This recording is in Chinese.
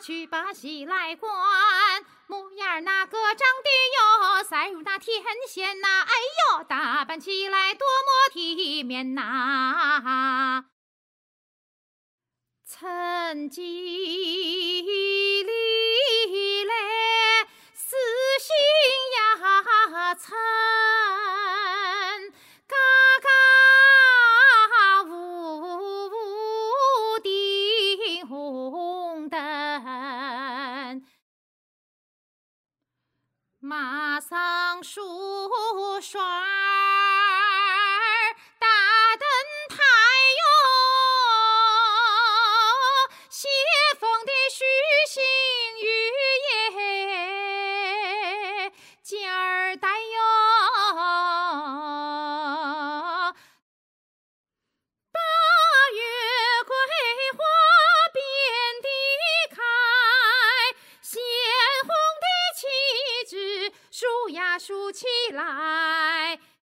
去把戏来观，模样那个长得哟，赛如那天仙呐，哎呦，打扮起来多么体面呐！曾经里嘞，私心呀曾嘎嘎屋顶红灯，马上梳刷大灯台哟，写封的许信语耶，尖儿带哟，八月桂花遍地开，鲜红的旗帜竖呀竖起来。